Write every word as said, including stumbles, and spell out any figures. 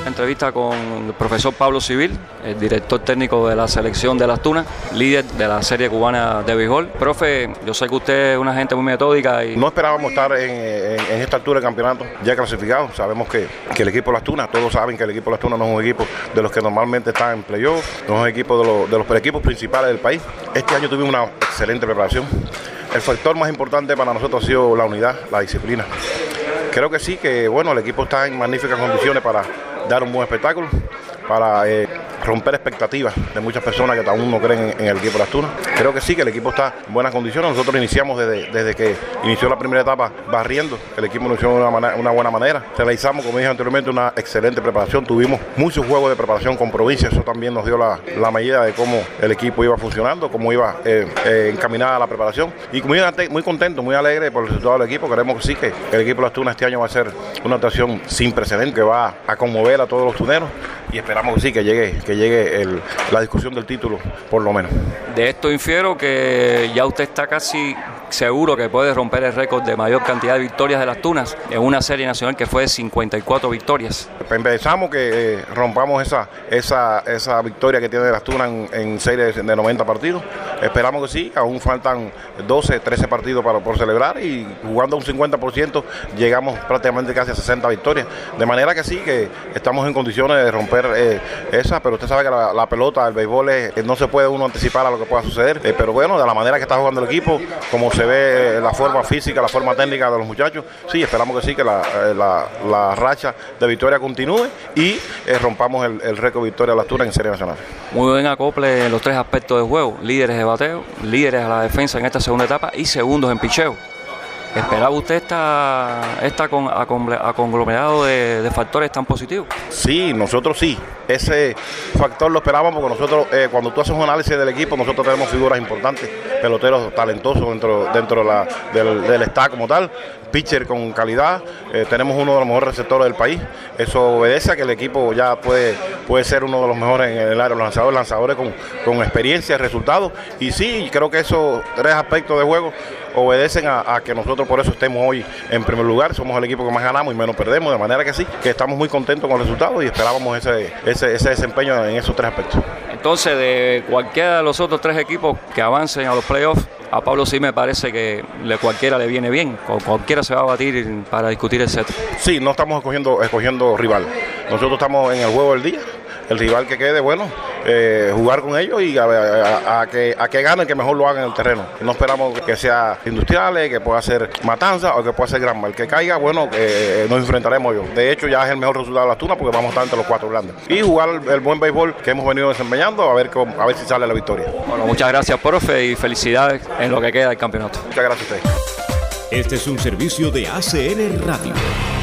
Entrevista con el profesor Pablo Civil, el director técnico de la selección de Las Tunas, líder de la serie cubana de béisbol. Profe, yo sé que usted es una gente muy metódica y... No esperábamos estar en, en, en esta altura del campeonato ya clasificado. Sabemos que, que el equipo de Las Tunas, todos saben que el equipo de Las Tunas no es un equipo de los que normalmente están en playoff, no es un equipo de los, de los equipos principales del país. Este año tuvimos una excelente preparación. El factor más importante para nosotros ha sido la unidad, la disciplina. Creo que sí, que bueno, el equipo está en magníficas condiciones para dar un buen espectáculo, para eh, romper expectativas de muchas personas que aún no creen en, en el equipo de Las Tunas. Creo que sí, que el equipo está en buenas condiciones. Nosotros iniciamos desde, desde que inició la primera etapa barriendo. El equipo lo inició de una, manera, una buena manera. Realizamos, como dije anteriormente, una excelente preparación. Tuvimos muchos juegos de preparación con provincias. Eso también nos dio la, la medida de cómo el equipo iba funcionando, cómo iba eh, eh, encaminada la preparación. Y muy, muy contento, muy alegre por el resultado del equipo. Queremos que sí, que el equipo de Las Tunas este año va a ser una actuación sin precedentes, que va a conmover a todos los tuneros. Y esperamos que sí, que llegue, que llegue el, la discusión del título, por lo menos. De esto infiero que ya usted está casi seguro que puede romper el récord de mayor cantidad de victorias de Las Tunas en una serie nacional que fue de cincuenta y cuatro victorias. Pensamos que eh, rompamos esa, esa, esa victoria que tiene Las Tunas en, en series de noventa partidos. Esperamos que sí, aún faltan doce, trece partidos para, por celebrar y jugando un cincuenta por ciento llegamos prácticamente casi a sesenta victorias. De manera que sí, que estamos en condiciones de romper eh, esa, pero usted sabe que la, la pelota, el béisbol, es, no se puede uno anticipar a lo que pueda suceder. Eh, pero bueno, de la manera que está jugando el equipo, como se ve eh, la forma física, la forma técnica de los muchachos, sí, esperamos que sí, que la, eh, la, la racha de victoria continúe y eh, rompamos el, el récord de victoria de Las Tunas en serie nacional. Muy buen acople en los tres aspectos de juego: líderes de bateo, líderes a la defensa en esta segunda etapa y segundos en picheo. ¿Esperaba usted esta, esta con, a, a conglomerado de, de factores tan positivos? Sí, nosotros sí. Ese factor lo esperábamos porque nosotros, eh, cuando tú haces un análisis del equipo, nosotros tenemos figuras importantes, peloteros talentosos dentro, dentro de la, del, del staff como tal, pitcher con calidad, eh, tenemos uno de los mejores receptores del país. Eso obedece a que el equipo ya puede, puede ser uno de los mejores en el área de los lanzadores, lanzadores con, con experiencia y resultados. Y sí, creo que esos tres aspectos de juego obedecen a, a que nosotros por eso estemos hoy en primer lugar. Somos el equipo que más ganamos y menos perdemos, de manera que sí, que estamos muy contentos con el resultado y esperábamos ese, ese, ese desempeño en esos tres aspectos. Entonces, de cualquiera de los otros tres equipos que avancen a los playoffs, a Pablo sí me parece que le, cualquiera le viene bien, cualquiera se va a batir para discutir el set. Sí, no estamos escogiendo, escogiendo rival, nosotros estamos en el juego del día. El rival que quede, bueno, eh, jugar con ellos y a, a, a, que, a que ganen, que mejor lo hagan en el terreno. No esperamos que sea Industriales, que pueda ser Matanza o que pueda ser Granma. El que caiga, bueno, eh, nos enfrentaremos yo. De hecho, ya es el mejor resultado de Las Tunas porque vamos a estar entre los cuatro grandes. Y jugar el, el buen béisbol que hemos venido desempeñando, a ver, a ver si sale la victoria. Bueno, muchas gracias, profe, y felicidades en lo que queda del campeonato. Muchas gracias a ustedes. Este es un servicio de A C N Radio.